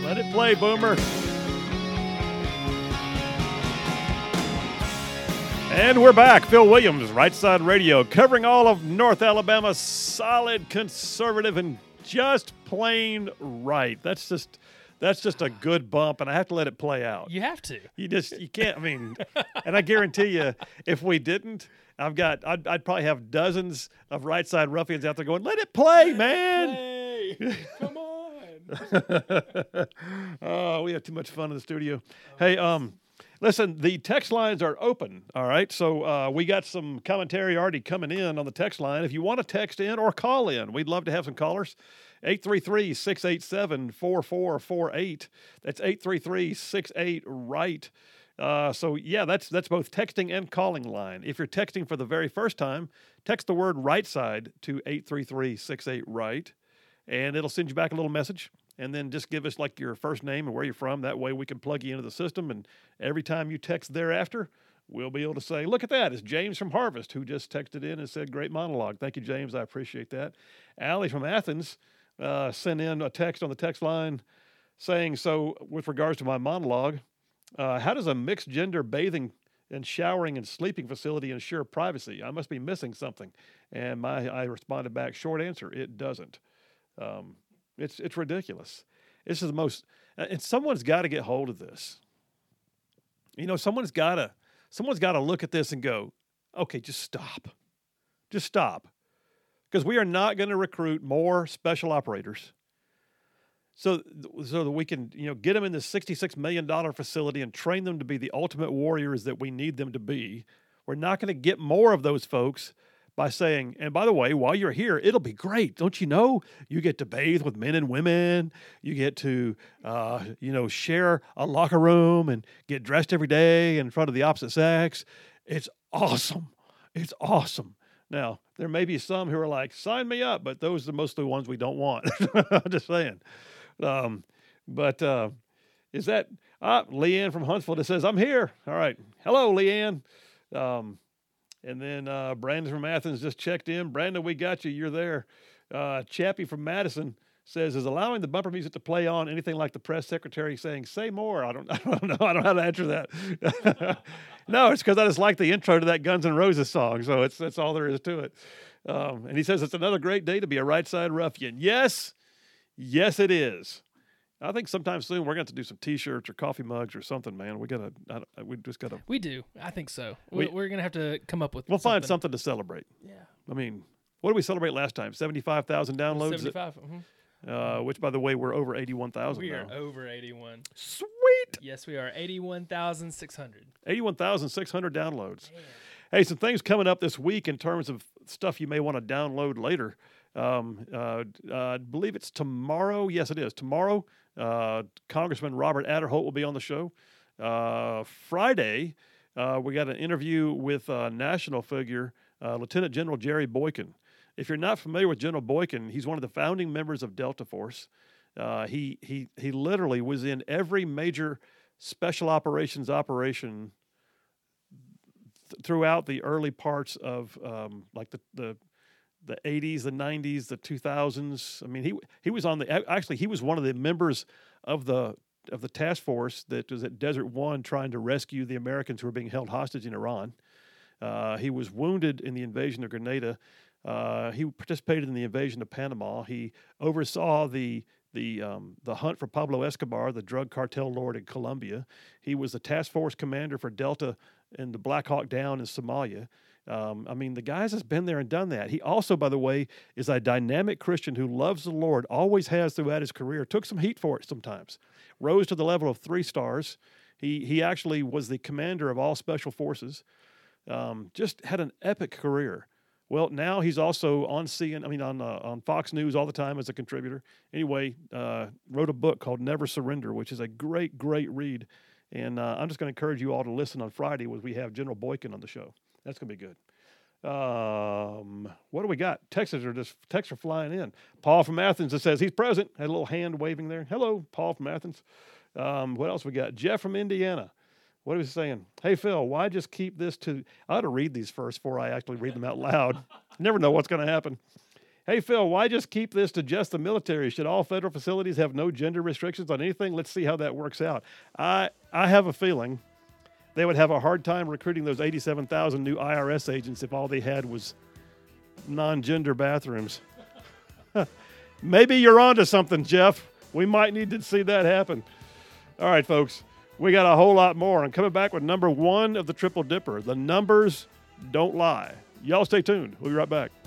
Let it play, Boomer. And we're back. Phil Williams, Right Side Radio, covering all of North Alabama, solid, conservative, and just plain right. That's just a good bump, and I have to let it play out. You have to. You can't. I mean, and I guarantee you, if we didn't, I'd probably have dozens of right side ruffians out there going, "Let it play, man! Hey, come on!" Oh, we have too much fun in the studio. Hey, listen, the text lines are open. All right, so we got some commentary already coming in on the text line. If you want to text in or call in, we'd love to have some callers. 833-687-4448. That's 833-68-RIGHT. So, yeah, that's both texting and calling line. If you're texting for the very first time, text the word right side to 833-68-RIGHT, and it'll send you back a little message. And then just give us, like, your first name and where you're from. That way we can plug you into the system, and every time you text thereafter, we'll be able to say, look at that. It's James from Harvest who just texted in and said, great monologue. Thank you, James. I appreciate that. Allie from Athens sent in a text on the text line saying, so with regards to my monologue, how does a mixed gender bathing and showering and sleeping facility ensure privacy? I must be missing something. And I responded back, short answer, it doesn't. It's ridiculous. This is the most, and someone's got to get hold of this. You know, someone's got to look at this and go, okay, just stop. Just stop. Because we are not going to recruit more special operators so that we can, get them in this $66 million facility and train them to be the ultimate warriors that we need them to be. We're not going to get more of those folks by saying, and by the way, while you're here, it'll be great. Don't you know? You get to bathe with men and women. You get to, share a locker room and get dressed every day in front of the opposite sex. It's awesome. It's awesome. Now, there may be some who are like, sign me up, but those are mostly the ones we don't want. I'm just saying. Is that Leanne from Huntsville that says, I'm here. All right. Hello, Leanne. And then Brandon from Athens just checked in. Brandon, we got you. You're there. Chappie from Madison says, is allowing the bumper music to play on anything like the press secretary saying, say more? I don't know. I don't know how to answer that. No, it's because I just like the intro to that Guns N' Roses song. So that's all there is to it. And he says, it's another great day to be a right side ruffian. Yes, it is. I think sometime soon we're going to have to do some T-shirts or coffee mugs or something, man. We just got to. We do. I think so. We're going to have to come up with. We'll find something to celebrate. Yeah. I mean, what did we celebrate last time? 75,000 downloads. 75. Which, by the way, we're over 81,000. We now. are over 81. Sweet. Yes, we are 81,600. 81,600 downloads. Man. Hey, some things coming up this week in terms of stuff you may want to download later. I believe it's tomorrow. Yes, it is. Tomorrow, Congressman Robert Adderholt will be on the show. Friday, we got an interview with national figure, Lieutenant General Jerry Boykin. If you're not familiar with General Boykin, he's one of the founding members of Delta Force. He literally was in every major special operations operation throughout the early parts of like the 80s, the 90s, the 2000s. I mean, he was on he was one of the members of the task force that was at Desert One trying to rescue the Americans who were being held hostage in Iran. He was wounded in the invasion of Grenada. He participated in the invasion of Panama. He oversaw the hunt for Pablo Escobar, the drug cartel lord in Colombia. He was the task force commander for Delta in the Black Hawk Down in Somalia. I mean, the guys has been there and done that. He also, by the way, is a dynamic Christian who loves the Lord, always has throughout his career, took some heat for it sometimes, rose to the level of 3 stars. He actually was the commander of all special forces, just had an epic career. Well, now he's also on on Fox News all the time as a contributor. Anyway, wrote a book called Never Surrender, which is a great, great read. And I'm just going to encourage you all to listen on Friday when we have General Boykin on the show. That's going to be good. What do we got? Texts are flying in. Paul from Athens that says he's present. Had a little hand waving there. Hello, Paul from Athens. What else we got? Jeff from Indiana. What are we saying? Hey, Phil, why just keep this to... I ought to read these first before I actually read them out loud. You never know what's going to happen. Hey, Phil, why just keep this to just the military? Should all federal facilities have no gender restrictions on anything? Let's see how that works out. I have a feeling they would have a hard time recruiting those 87,000 new IRS agents if all they had was non-gender bathrooms. Maybe you're onto something, Jeff. We might need to see that happen. All right, folks, we got a whole lot more. I'm coming back with number 1 of the Triple Dipper. The numbers don't lie. Y'all stay tuned. We'll be right back.